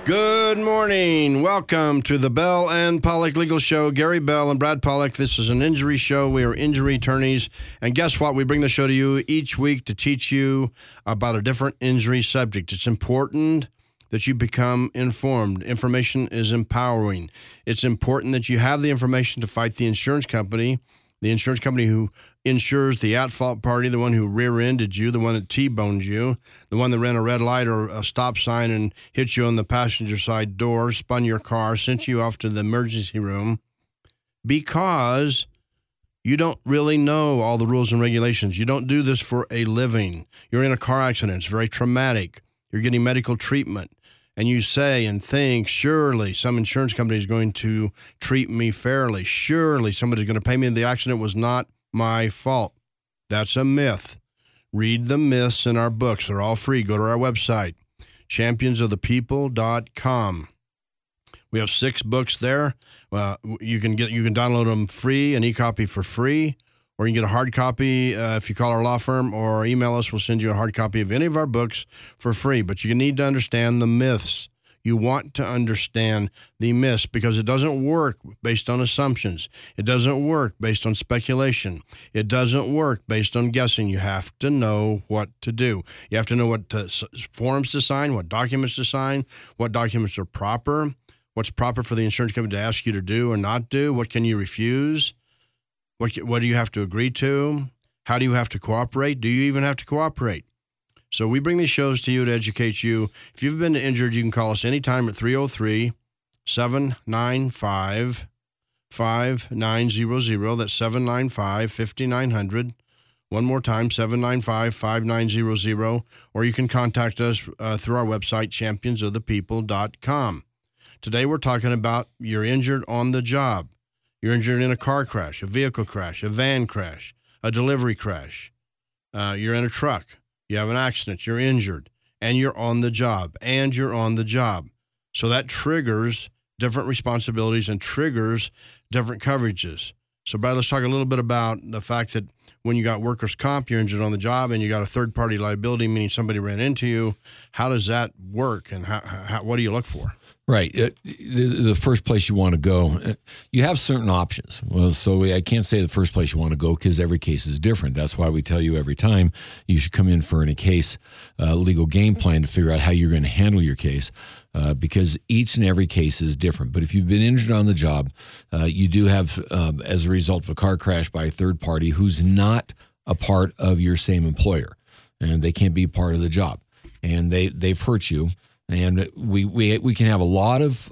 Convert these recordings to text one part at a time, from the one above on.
Good morning. Welcome to the Bell and Pollock Legal Show. Gary Bell and Brad Pollock. This is an injury show. We are injury attorneys. And guess what? We bring the show to you each week to teach you about a different injury subject. It's important that you become informed. Information is empowering. It's important that you have the information to fight the insurance company who insures the at-fault party, the one who rear-ended you, the one that T-boned you, the one that ran a red light or a stop sign and hit you on the passenger side door, spun your car, sent you off to the emergency room, because you don't really know all the rules and regulations. You don't do this for a living. You're in a car accident. It's very traumatic. You're getting medical treatment. And you say and think, surely some insurance company is going to treat me fairly. Surely somebody's going to pay me. The accident was not my fault. That's a myth. Read the myths in our books. They're all free. Go to our website, championsofthepeople.com. We have 6 books there. You can download them free, an e-copy for free, or you can get a hard copy if you call our law firm or email us. We'll send you a hard copy of any of our books for free. But you need to understand the myths. You want to understand the myths because it doesn't work based on assumptions. It doesn't work based on speculation. It doesn't work based on guessing. You have to know what to do. You have to know what forms to sign, what documents to sign, what documents are proper, what's proper for the insurance company to ask you to do or not do, what can you refuse. What do you have to agree to? How do you have to cooperate? Do you even have to cooperate? So we bring these shows to you to educate you. If you've been injured, you can call us anytime at 303-795-5900. That's 795-5900. One more time, 795-5900. Or you can contact us through our website, championsofthepeople.com. Today we're talking about you're injured on the job. You're injured in a car crash, a vehicle crash, a van crash, a delivery crash. You're in a truck. You have an accident. You're injured. And you're on the job. So that triggers different responsibilities and triggers different coverages. So, Brad, let's talk a little bit about the fact that when you got workers' comp, you're injured on the job, and you got a third-party liability, meaning somebody ran into you. How does that work, and what do you look for? Right. The first place you want to go, you have certain options. Well, so I can't say the first place you want to go because every case is different. That's why we tell you every time you should come in for any case legal game plan to figure out how you're going to handle your case because each and every case is different. But if you've been injured on the job, you do have, as a result of a car crash by a third party who's not a part of your same employer, and they can't be part of the job, and they've hurt you. And we can have a lot of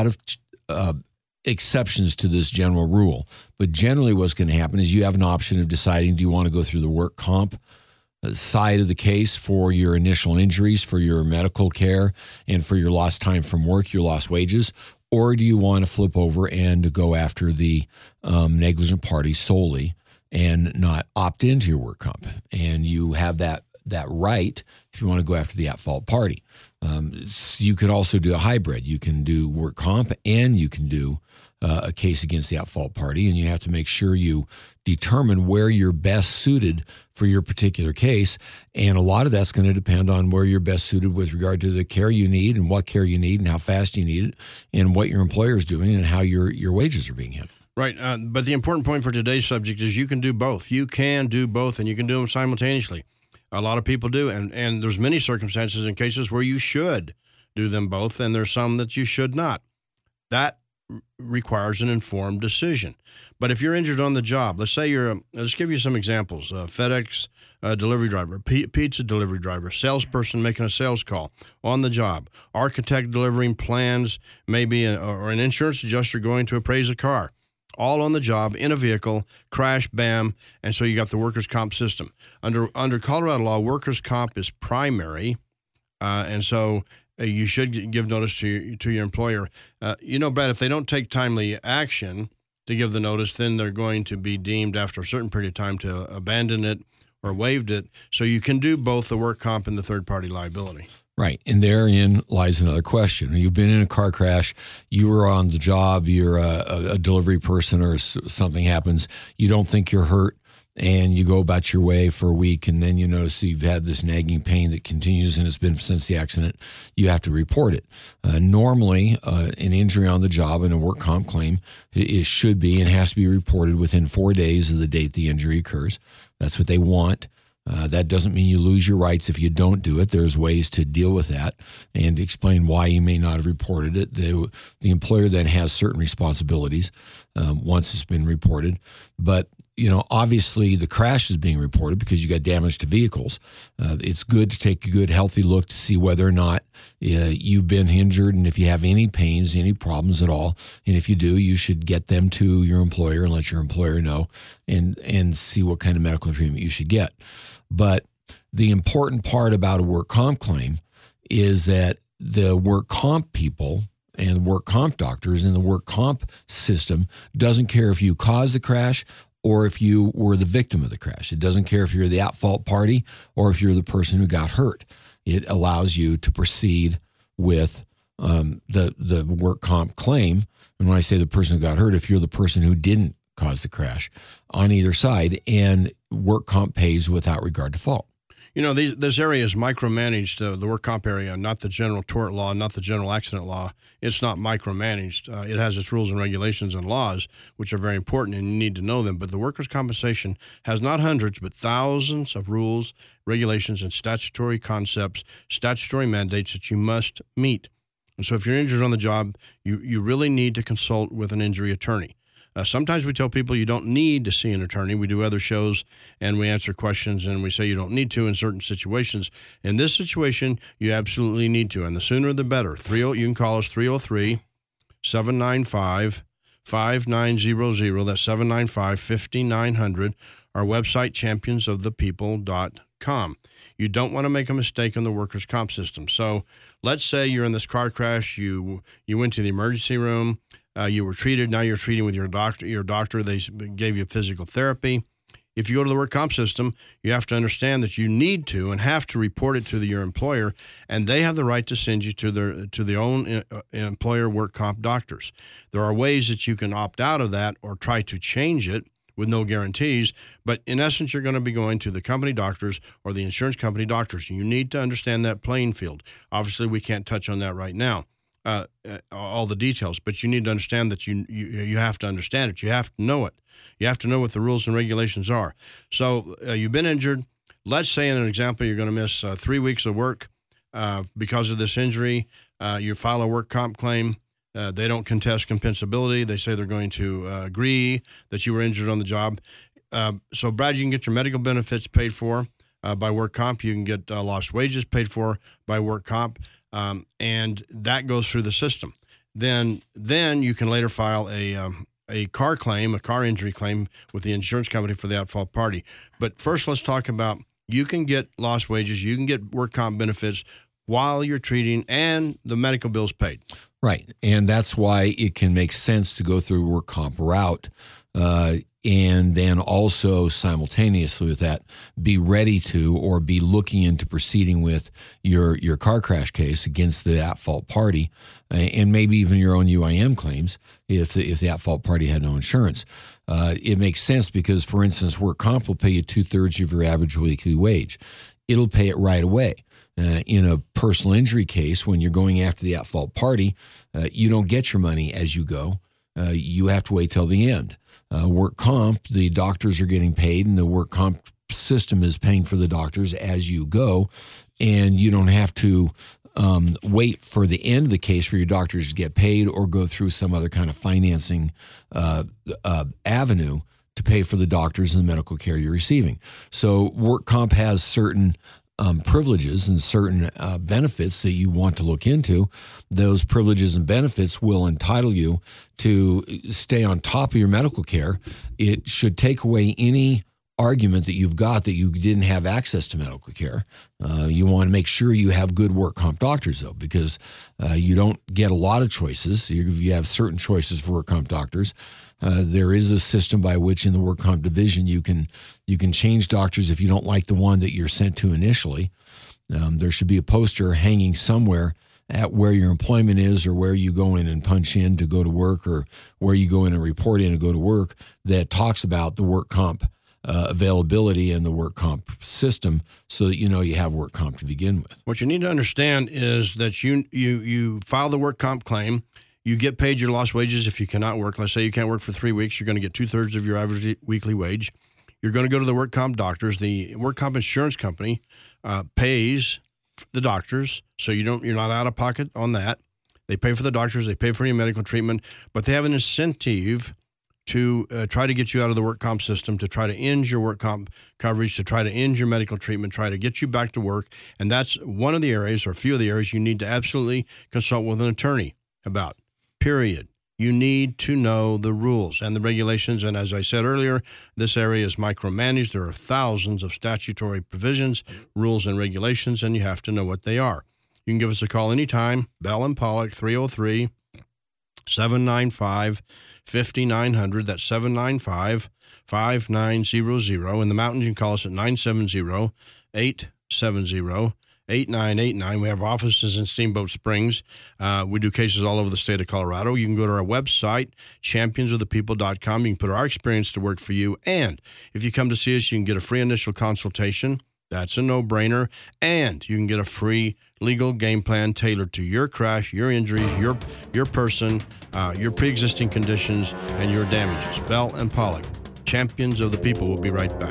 exceptions to this general rule, but generally what's going to happen is you have an option of deciding, do you want to go through the work comp side of the case for your initial injuries, for your medical care, and for your lost time from work, your lost wages, or do you want to flip over and go after the negligent party solely and not opt into your work comp? And you have that right if you want to go after the at-fault party. You could also do a hybrid. You can do work comp and you can do a case against the at-fault party, and you have to make sure you determine where you're best suited for your particular case. And a lot of that's going to depend on where you're best suited with regard to the care you need and what care you need and how fast you need it and what your employer is doing and how your wages are being handled. Right. But the important point for today's subject is you can do both. You can do both, and you can do them simultaneously. A lot of people do, and there's many circumstances and cases where you should do them both, and there's some that you should not. That requires an informed decision. But if you're injured on the job, let's say let's give you some examples. FedEx delivery driver, pizza delivery driver, salesperson making a sales call on the job, architect delivering plans, maybe, or an insurance adjuster going to appraise a car. All on the job, in a vehicle, crash, bam, and so you got the workers' comp system. Under Colorado law, workers' comp is primary, and so you should give notice to your employer. Brad, if they don't take timely action to give the notice, then they're going to be deemed after a certain period of time to abandon it or waived it. So you can do both the work comp and the third-party liability. Right, and therein lies another question. You've been in a car crash, you were on the job, you're a delivery person or something happens, you don't think you're hurt, and you go about your way for a week, and then you notice that you've had this nagging pain that continues and it's been since the accident, you have to report it. Normally, an injury on the job and a work comp claim, it should be and has to be reported within 4 days of the date the injury occurs. That's what they want. That doesn't mean you lose your rights if you don't do it. There's ways to deal with that and explain why you may not have reported it. The employer then has certain responsibilities once it's been reported. But, obviously the crash is being reported because you got damage to vehicles. It's good to take a good, healthy look to see whether or not you've been injured and if you have any pains, any problems at all. And if you do, you should get them to your employer and let your employer know and see what kind of medical treatment you should get. But the important part about a work comp claim is that the work comp people and work comp doctors and the work comp system doesn't care if you caused the crash or if you were the victim of the crash. It doesn't care if you're the at-fault party or if you're the person who got hurt. It allows you to proceed with the work comp claim. And when I say the person who got hurt, if you're the person who didn't cause the crash on either side, and work comp pays without regard to fault. This area is micromanaged, the work comp area, not the general tort law, not the general accident law. It's not micromanaged. It has its rules and regulations and laws, which are very important, and you need to know them. But the workers' compensation has not hundreds, but thousands of rules, regulations, and statutory concepts, statutory mandates that you must meet. And so if you're injured on the job, you really need to consult with an injury attorney. Sometimes we tell people you don't need to see an attorney. We do other shows and we answer questions and we say you don't need to in certain situations. In this situation, you absolutely need to, and the sooner the better. You can call us 303-795-5900. That's 795-5900. Our website, championsofthepeople.com. You don't want to make a mistake on the workers' comp system. So let's say you're in this car crash. You went to the emergency room. You were treated. Now you're treating with your doctor. They gave you physical therapy. If you go to the work comp system, you have to understand that you need to and have to report it to your employer, and they have the right to send you to their own employer work comp doctors. There are ways that you can opt out of that or try to change it with no guarantees, but in essence, you're going to be going to the company doctors or the insurance company doctors. You need to understand that playing field. Obviously, we can't touch on that right now. All the details, but you need to understand that you have to understand it. You have to know it. You have to know what the rules and regulations are. So you've been injured. Let's say in an example, you're going to miss 3 weeks of work because of this injury. You file a work comp claim. They don't contest compensability. They say they're going to agree that you were injured on the job. So Brad, you can get your medical benefits paid for by work comp. You can get lost wages paid for by work comp. And that goes through the system. Then you can later file a car claim, a car injury claim with the insurance company for the at-fault party. But first, let's talk about you can get lost wages, you can get work comp benefits while you're treating, and the medical bills paid. Right, and that's why it can make sense to go through a work comp route. And then also simultaneously with that, be ready to or be looking into proceeding with your car crash case against the at-fault party, and maybe even your own UIM claims if the at-fault party had no insurance. It makes sense because, for instance, work comp will pay you 2/3 of your average weekly wage. It'll pay it right away. In a personal injury case, when you're going after the at-fault party, you don't get your money as you go. You have to wait till the end. Work comp, the doctors are getting paid, and the work comp system is paying for the doctors as you go, and you don't have to wait for the end of the case for your doctors to get paid or go through some other kind of financing avenue to pay for the doctors and the medical care you're receiving. So work comp has certain privileges and certain benefits that you want to look into. Those privileges and benefits will entitle you to stay on top of your medical care. It should take away any argument that you've got that you didn't have access to medical care. You want to make sure you have good work comp doctors, though, because you don't get a lot of choices. You have certain choices for work comp doctors. There is a system by which in the work comp division you can change doctors if you don't like the one that you're sent to initially. There should be a poster hanging somewhere at where your employment is or where you go in and punch in to go to work or where you go in and report in and go to work that talks about the work comp availability in the work comp system so that you know you have work comp to begin with. What you need to understand is that you file the work comp claim. You get paid your lost wages if you cannot work. Let's say you can't work for 3 weeks. You're going to get 2/3 of your average weekly wage. You're going to go to the work comp doctors. The work comp insurance company pays the doctors, so you're not out of pocket on that. They pay for the doctors. They pay for your medical treatment, but they have an incentive to try to get you out of the work comp system, to try to end your work comp coverage, to try to end your medical treatment, try to get you back to work. And that's one of the areas, or a few of the areas, you need to absolutely consult with an attorney about, period. You need to know the rules and the regulations. And as I said earlier, this area is micromanaged. There are thousands of statutory provisions, rules, and regulations, and you have to know what they are. You can give us a call anytime, Bell and Pollock, 303-795-5900. That's 795-5900. In the mountains, you can call us at 970-870-8989. We have offices in Steamboat Springs. We do cases all over the state of Colorado. You can go to our website, championsofthepeople.com. You can put our experience to work for you. And if you come to see us, you can get a free initial consultation. That's a no-brainer. And you can get a free legal game plan tailored to your crash, your injuries, your person, your pre-existing conditions, and your damages. Bell and Pollock, Champions of the People. We'll be right back.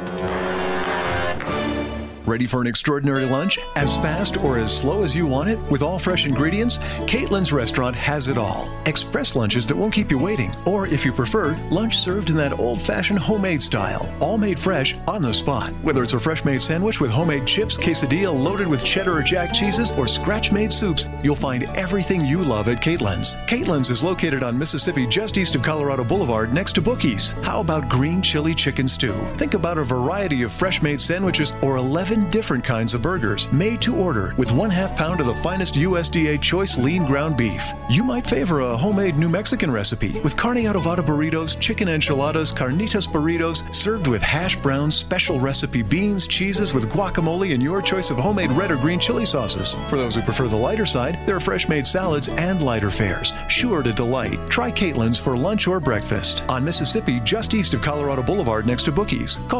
Ready for an extraordinary lunch? As fast or as slow as you want it, with all fresh ingredients? Caitlin's Restaurant has it all. Express lunches that won't keep you waiting. Or, if you prefer, lunch served in that old-fashioned homemade style. All made fresh, on the spot. Whether it's a fresh-made sandwich with homemade chips, quesadilla loaded with cheddar or jack cheeses, or scratch-made soups, you'll find everything you love at Caitlin's. Caitlin's is located on Mississippi just east of Colorado Boulevard next to Bookies. How about green chili chicken stew? Think about a variety of fresh-made sandwiches or 11 different kinds of burgers made to order with 1/2 pound of the finest USDA choice lean ground beef. You might favor a homemade New Mexican recipe with carne adobada burritos, chicken enchiladas, carnitas burritos, served with hash browns, special recipe beans, cheeses with guacamole, and your choice of homemade red or green chili sauces. For those who prefer the lighter side, there are fresh made salads and lighter fares, sure to delight. Try Caitlin's for lunch or breakfast on Mississippi just east of Colorado Boulevard next to Bookies. Call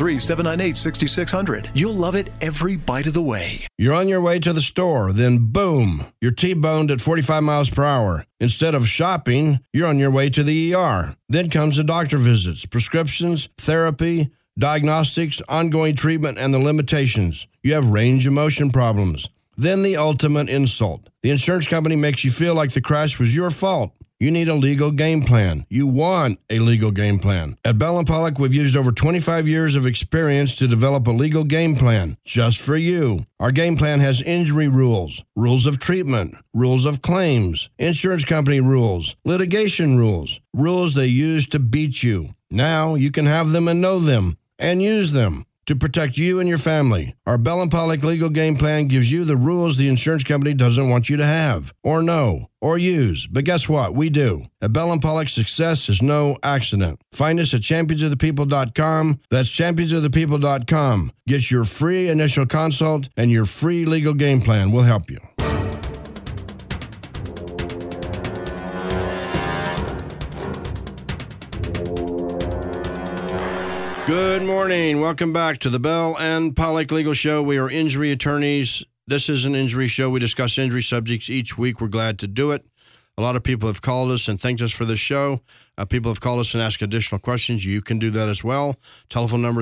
303-798-6600. You'll love it every bite of the way. You're on your way to the store, then boom, you're T-boned at 45 miles per hour. Instead of shopping, you're on your way to the ER. Then comes the doctor visits, prescriptions, therapy, diagnostics, ongoing treatment, and the limitations. You have range of motion problems. Then the ultimate insult. The insurance company makes you feel like the crash was your fault. You need a legal game plan. You want a legal game plan. At Bell & Pollock, we've used over 25 years of experience to develop a legal game plan just for you. Our game plan has injury rules, rules of treatment, rules of claims, insurance company rules, litigation rules, rules they use to beat you. Now you can have them and know them and use them to protect you and your family. Our Bell & Pollock legal game plan gives you the rules the insurance company doesn't want you to have, or know, or use. But guess what? We do. At Bell & Pollock, success is no accident. Find us at championsofthepeople.com. That's championsofthepeople.com. Get your free initial consult and your free legal game plan. We'll help you. Good morning. Welcome back to the Bell and Pollock Legal Show. We are injury attorneys. This is an injury show. We discuss injury subjects each week. We're glad to do it. A lot of people have called us and thanked us for this show. People have called us and asked additional questions. You can do that as well. Telephone number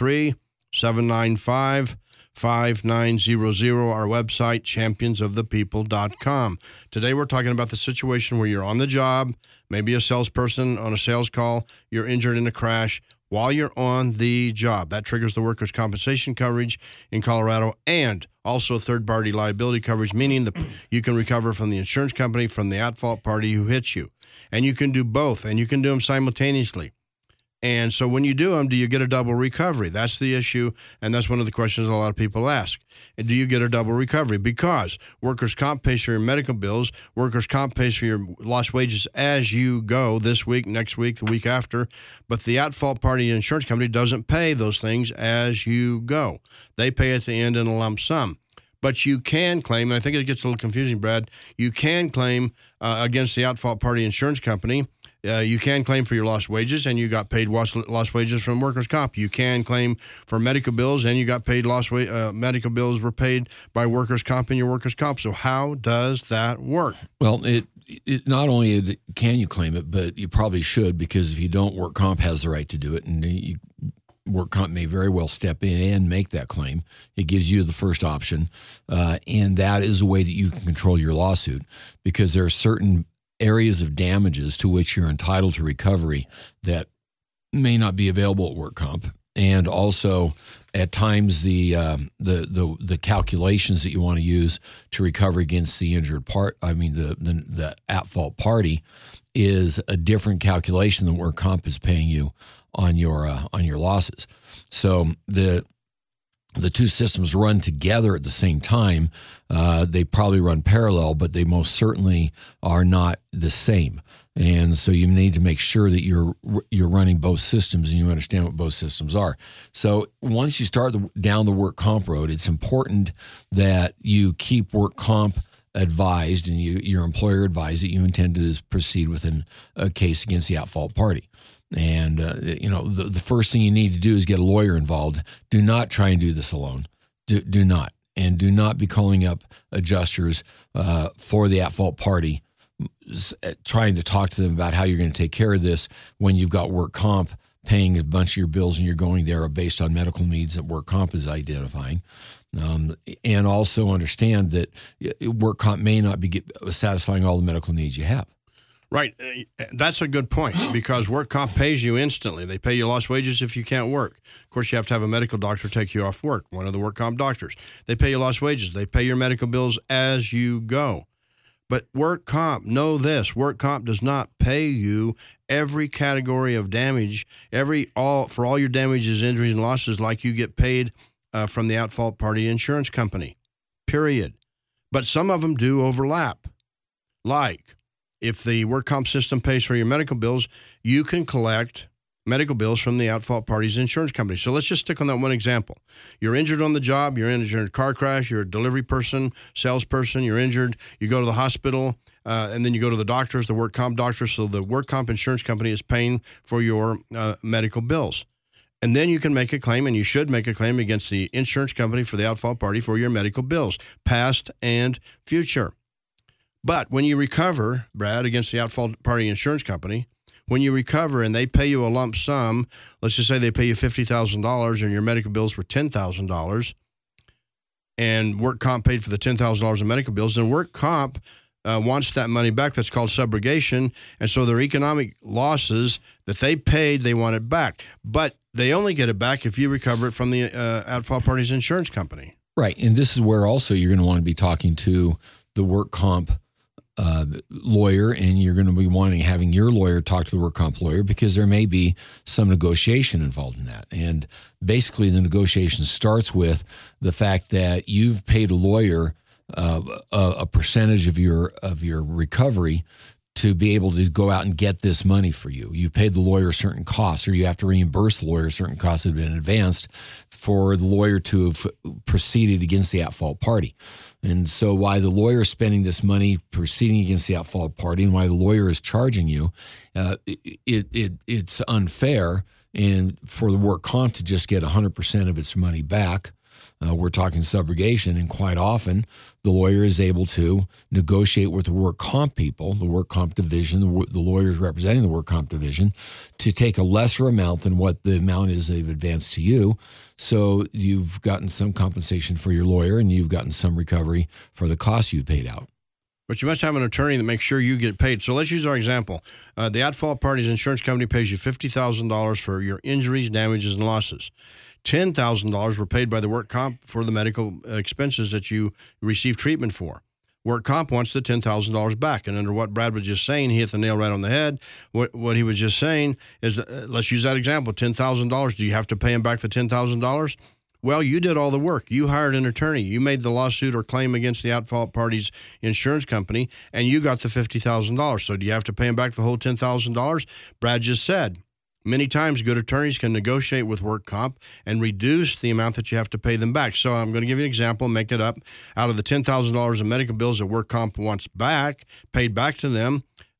303-795-5900. Our website, championsofthepeople.com. Today we're talking about the situation where you're on the job, maybe a salesperson on a sales call, you're injured in a crash while you're on the job. That triggers the workers' compensation coverage in Colorado and also third-party liability coverage, meaning that you can recover from the insurance company, from the at-fault party who hits you. And you can do both, and you can do them simultaneously. And so when you do them, do you get a double recovery? That's the issue, and that's one of the questions a lot of people ask. And do you get a double recovery? Because workers' comp pays for your medical bills, workers' comp pays for your lost wages as you go this week, next week, the week after, but the at-fault party insurance company doesn't pay those things as you go. They pay at the end in a lump sum. But you can claim, and I think it gets a little confusing, Brad, you can claim against the at-fault party insurance company You can claim for your lost wages, and you got paid lost wages from workers' comp. You can claim for medical bills, and you got paid medical bills were paid by workers' comp in your workers' comp. So how does that work? Well, it not only can you claim it, but you probably should, because if you don't, work comp has the right to do it, and work comp may very well step in and make that claim. It gives you the first option, and that is a way that you can control your lawsuit, because there are certain areas of damages to which you're entitled to recovery that may not be available at work comp. And also, at times, the calculations that you want to use to recover against the injured the at-fault party, is a different calculation than work comp is paying you on your losses. So the two systems run together at the same time. They probably run parallel, but they most certainly are not the same. And so you need to make sure that you're running both systems and you understand what both systems are. So once you start down the work comp road, it's important that you keep work comp advised and your employer advised that you intend to proceed with a case against the at-fault party. And, the first thing you need to do is get a lawyer involved. Do not try and do this alone. Do not. And do not be calling up adjusters for the at-fault party, trying to talk to them about how you're going to take care of this when you've got work comp paying a bunch of your bills and you're going there based on medical needs that work comp is identifying. And also understand that work comp may not be satisfying all the medical needs you have. Right. That's a good point, because work comp pays you instantly. They pay you lost wages if you can't work. Of course, you have to have a medical doctor take you off work, one of the work comp doctors. They pay you lost wages. They pay your medical bills as you go. But work comp, know this, work comp does not pay you every category of damage, for all your damages, injuries, and losses like you get paid from the at-fault party insurance company, period. But some of them do overlap. Like, if the work comp system pays for your medical bills, you can collect medical bills from the at-fault party's insurance company. So let's just stick on that one example. You're injured on the job, you're injured in a car crash, you're a delivery person, salesperson, you're injured, you go to the hospital, and then you go to the doctors, the work comp doctors, so the work comp insurance company is paying for your medical bills. And then you can make a claim, and you should make a claim against the insurance company for the at-fault party for your medical bills, past and future. But when you recover, Brad, against the at-fault party insurance company, when you recover and they pay you a lump sum, let's just say they pay you $50,000 and your medical bills were $10,000, and work comp paid for the $10,000 in medical bills, then work comp wants that money back. That's called subrogation. And so their economic losses that they paid, they want it back. But they only get it back if you recover it from the at-fault party's insurance company. Right. And this is where also you're going to want to be talking to the work comp lawyer, and you're going to be having your lawyer talk to the work comp lawyer, because there may be some negotiation involved in that. And basically the negotiation starts with the fact that you've paid a lawyer a percentage of your recovery to be able to go out and get this money for you. You paid the lawyer certain costs, or you have to reimburse the lawyer certain costs that have been advanced for the lawyer to have proceeded against the at-fault party. And so why the lawyer is spending this money proceeding against the at-fault party, and why the lawyer is charging you, it's unfair. And for the work comp to just get 100% of its money back, we're talking subrogation, and quite often the lawyer is able to negotiate with the work comp people, the work comp division, the lawyers representing the work comp division, to take a lesser amount than what the amount is they've advanced to you. So you've gotten some compensation for your lawyer, and you've gotten some recovery for the costs you paid out. But you must have an attorney that makes sure you get paid. So let's use our example. The at-fault party's insurance company pays you $50,000 for your injuries, damages, and losses. $10,000 were paid by the work comp for the medical expenses that you received treatment for. Work comp wants the $10,000 back. And under what Brad was just saying, he hit the nail right on the head. What he was just saying is, let's use that example, $10,000. Do you have to pay him back the $10,000? Well, you did all the work. You hired an attorney. You made the lawsuit or claim against the at-fault party's insurance company, and you got the $50,000. So do you have to pay him back the whole $10,000? Brad just said, many times good attorneys can negotiate with work comp and reduce the amount that you have to pay them back. So I'm going to give you an example, make it up. Out of the $10,000 in medical bills that work comp wants back, paid back to them,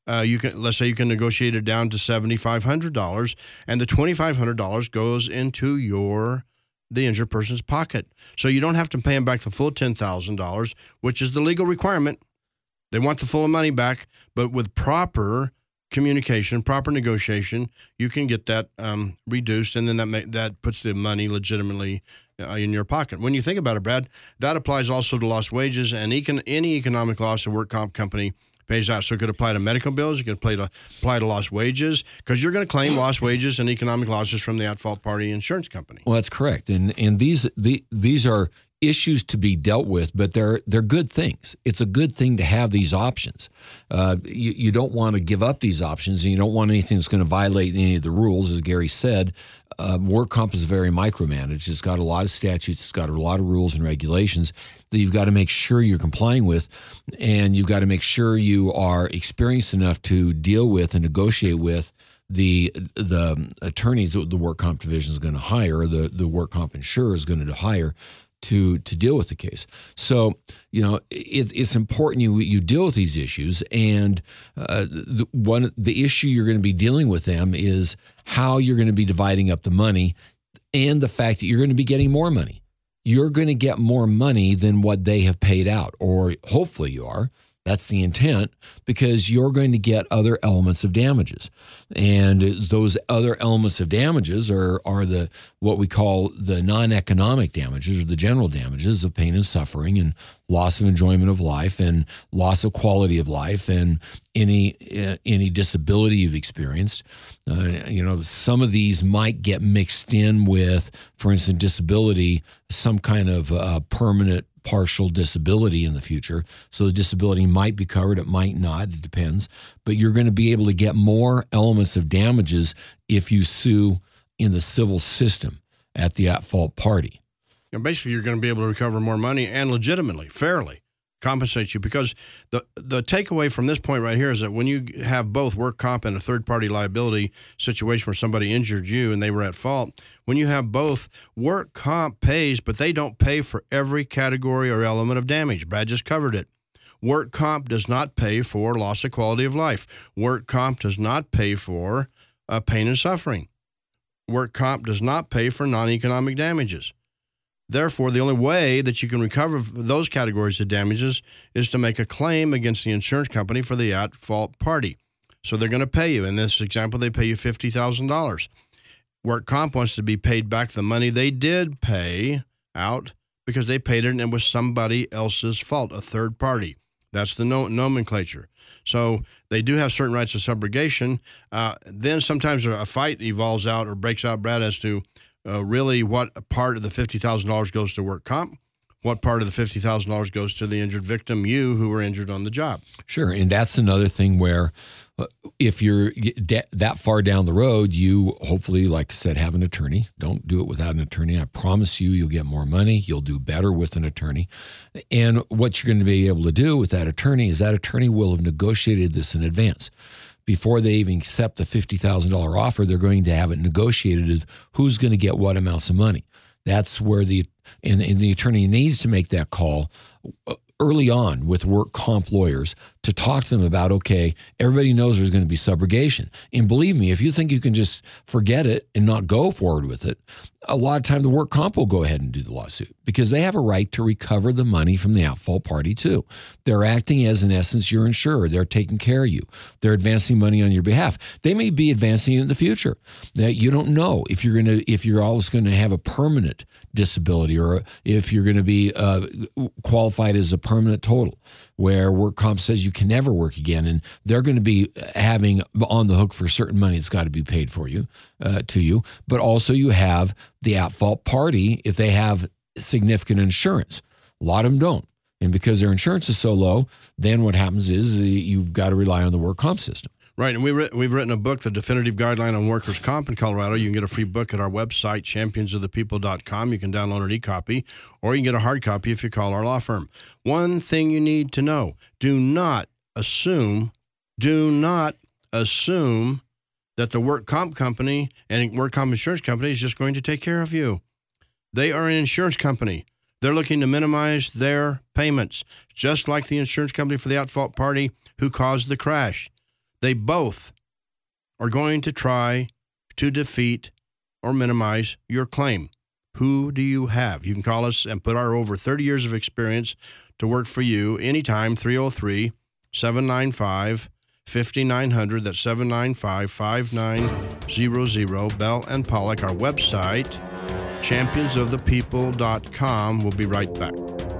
let's say you can negotiate it down to $7,500, and the $2,500 goes into the injured person's pocket. So you don't have to pay them back the full $10,000, which is the legal requirement. They want the full money back, but with proper communication, proper negotiation, you can get that reduced, and then that puts the money legitimately in your pocket. When you think about it, Brad, that applies also to lost wages and any economic loss a work comp company pays out. So it could apply to medical bills. It could apply to lost wages, because you're going to claim lost wages and economic losses from the at-fault party insurance company. Well, that's correct. And these are issues to be dealt with, but they're good things. It's a good thing to have these options. You don't want to give up these options, and you don't want anything that's going to violate any of the rules. As Gary said, work comp is very micromanaged. It's got a lot of statutes. It's got a lot of rules and regulations that you've got to make sure you're complying with, and you've got to make sure you are experienced enough to deal with and negotiate with the attorneys that the work comp division is going to hire, the work comp insurer is going to hire to deal with the case. So, it's important you deal with these issues, and the issue you're going to be dealing with them is how you're going to be dividing up the money, and the fact that you're going to be getting more money. You're going to get more money than what they have paid out, or hopefully you are. That's the intent, because you're going to get other elements of damages. And those other elements of damages are what we call the non-economic damages, or the general damages of pain and suffering and loss of enjoyment of life and loss of quality of life and any disability you've experienced. Some of these might get mixed in with, for instance, disability, some kind of permanent partial disability in the future. So the disability might be covered, it might not, it depends. But you're going to be able to get more elements of damages if you sue in the civil system at the at-fault party. Basically, you're going to be able to recover more money and legitimately, fairly compensate you, because the takeaway from this point right here is that when you have both work comp and a third-party liability situation where somebody injured you and they were at fault, when you have both, work comp pays, but they don't pay for every category or element of damage. Brad just covered it. Work comp does not pay for loss of quality of life. Work comp does not pay for pain and suffering. Work comp does not pay for non-economic damages. Therefore, the only way that you can recover those categories of damages is to make a claim against the insurance company for the at-fault party. So they're going to pay you. In this example, they pay you $50,000. Work comp wants to be paid back the money they did pay out because they paid it and it was somebody else's fault, a third party. That's the nomenclature. So they do have certain rights of subrogation. Then sometimes a fight evolves out or breaks out, Brad, as to really what part of the $50,000 goes to work comp, what part of the $50,000 goes to the injured victim, you who were injured on the job. Sure, and that's another thing where if you're that far down the road, you hopefully, like I said, have an attorney. Don't do it without an attorney. I promise you'll get more money. You'll do better with an attorney. And what you're going to be able to do with that attorney is that attorney will have negotiated this in advance. Before they even accept the $50,000 offer, they're going to have it negotiated of who's going to get what amounts of money. That's where the attorney needs to make that call early on with work comp lawyers to talk to them about, okay, everybody knows there's going to be subrogation. And believe me, if you think you can just forget it and not go forward with it, a lot of time the work comp will go ahead and do the lawsuit because they have a right to recover the money from the at-fault party too. They're acting as, in essence, your insurer. They're taking care of you. They're advancing money on your behalf. They may be advancing it in the future. Now, you don't know if you're always going to have a permanent disability or if you're going to be qualified as a permanent total, where work comp says you can never work again, and they're going to be having on the hook for certain money that's got to be paid for you, to you. But also you have the at-fault party if they have significant insurance. A lot of them don't. And because their insurance is so low, then what happens is you've got to rely on the work comp system. Right, and we've written a book, The Definitive Guideline on Workers' Comp in Colorado. You can get a free book at our website, championsofthepeople.com. You can download an e-copy, or you can get a hard copy if you call our law firm. One thing you need to know, do not assume that the work comp company and work comp insurance company is just going to take care of you. They are an insurance company. They're looking to minimize their payments, just like the insurance company for the at-fault party who caused the crash. They both are going to try to defeat or minimize your claim. Who do you have? You can call us and put our over 30 years of experience to work for you anytime, 303-795-5900. That's 795-5900. Bell and Pollock, our website, championsofthepeople.com. We'll be right back.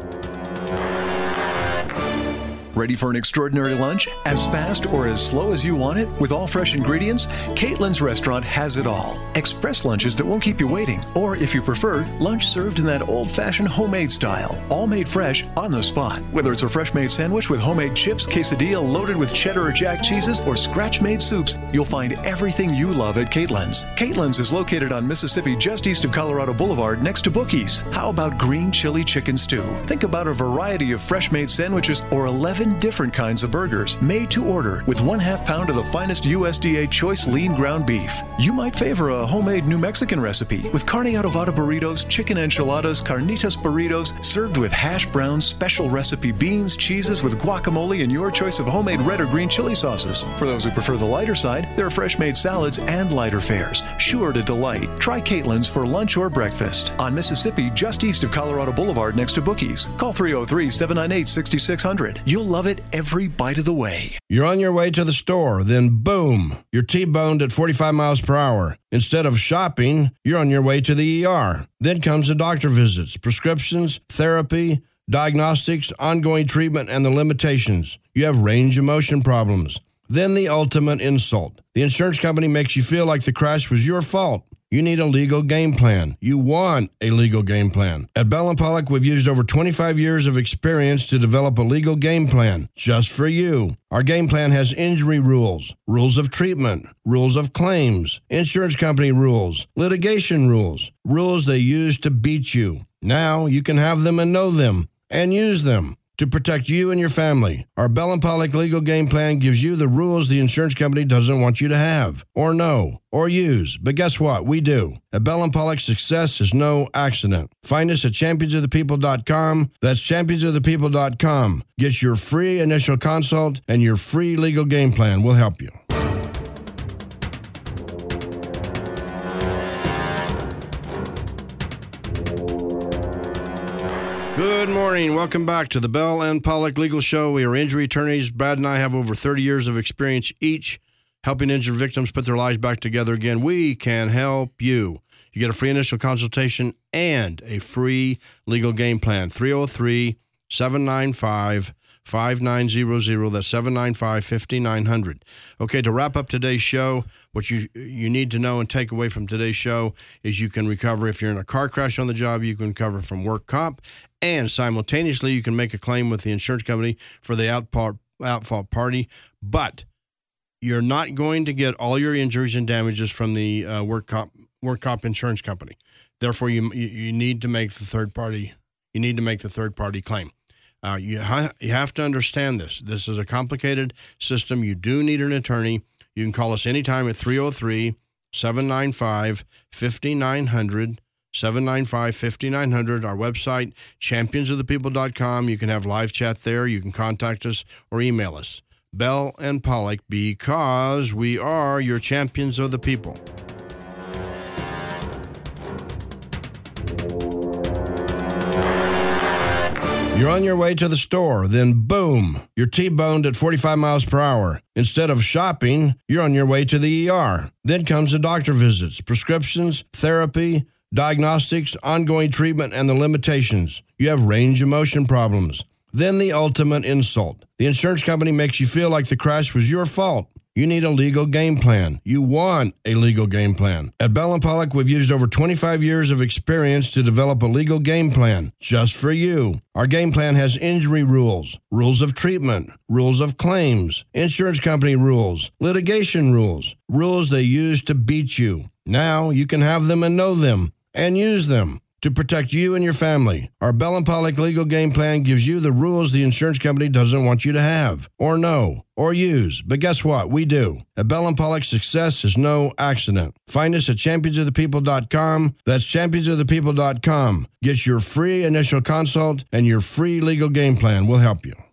Ready for an extraordinary lunch? As fast or as slow as you want it? With all fresh ingredients? Caitlin's Restaurant has it all. Express lunches that won't keep you waiting. Or, if you prefer, lunch served in that old-fashioned homemade style. All made fresh on the spot. Whether it's a fresh-made sandwich with homemade chips, quesadilla loaded with cheddar or jack cheeses, or scratch-made soups, you'll find everything you love at Caitlin's. Caitlin's is located on Mississippi just east of Colorado Boulevard next to Bookies. How about green chili chicken stew? Think about a variety of fresh-made sandwiches or 11 different kinds of burgers made to order with 1/2 pound of the finest USDA choice lean ground beef. You might favor a homemade New Mexican recipe with carne adobada burritos, chicken enchiladas, carnitas burritos, served with hash browns, special recipe beans, cheeses with guacamole, and your choice of homemade red or green chili sauces. For those who prefer the lighter side, there are fresh made salads and lighter fares, sure to delight. Try Caitlin's for lunch or breakfast on Mississippi, just east of Colorado Boulevard next to Bookies. Call 303-798-6600. You'll love it every bite of the way. You're on your way to the store, then boom, you're T-boned at 45 miles per hour. Instead of shopping, you're on your way to the ER. Then comes the doctor visits, prescriptions, therapy, diagnostics, ongoing treatment, and the limitations. You have range of motion problems. Then the ultimate insult. The insurance company makes you feel like the crash was your fault. You need a legal game plan. You want a legal game plan. At Bell & Pollock, we've used over 25 years of experience to develop a legal game plan just for you. Our game plan has injury rules, rules of treatment, rules of claims, insurance company rules, litigation rules, rules they use to beat you. Now you can have them and know them and use them to protect you and your family. Our Bell & Pollock legal game plan gives you the rules the insurance company doesn't want you to have, or know, or use. But guess what? We do. At Bell & Pollock, success is no accident. Find us at championsofthepeople.com. That's championsofthepeople.com. Get your free initial consult and your free legal game plan. We'll help you. Good morning. Welcome back to the Bell and Pollock Legal Show. We are injury attorneys. Brad and I have over 30 years of experience each helping injured victims put their lives back together again. We can help you. You get a free initial consultation and a free legal game plan. 303-795-5900. That's 795-5900. Okay, to wrap up today's show, what you need to know and take away from today's show is you can recover if you're in a car crash on the job. You can recover from work comp. And simultaneously, you can make a claim with the insurance company for the out-fault party. But you're not going to get all your injuries and damages from the work comp insurance company. Therefore, you need to make the third party. You need to make the third party claim. You have to understand this. This is a complicated system. You do need an attorney. You can call us anytime at 303-795-5900. 795-5900, our website, championsofthepeople.com. You can have live chat there. You can contact us or email us. Bell and Pollock, because we are your champions of the people. You're on your way to the store, then boom, you're T-boned at 45 miles per hour. Instead of shopping, you're on your way to the ER. Then comes the doctor visits, prescriptions, therapy, diagnostics, ongoing treatment, and the limitations. You have range of motion problems. Then the ultimate insult. The insurance company makes you feel like the crash was your fault. You need a legal game plan. You want a legal game plan. At Bell & Pollock, we've used over 25 years of experience to develop a legal game plan just for you. Our game plan has injury rules, rules of treatment, rules of claims, insurance company rules, litigation rules, rules they use to beat you. Now you can have them and know them and use them to protect you and your family. Our Bell & Pollock legal game plan gives you the rules the insurance company doesn't want you to have, or know, or use. But guess what? We do. At Bell & Pollock, success is no accident. Find us at championsofthepeople.com. That's championsofthepeople.com. Get your free initial consult and your free legal game plan. We'll help you.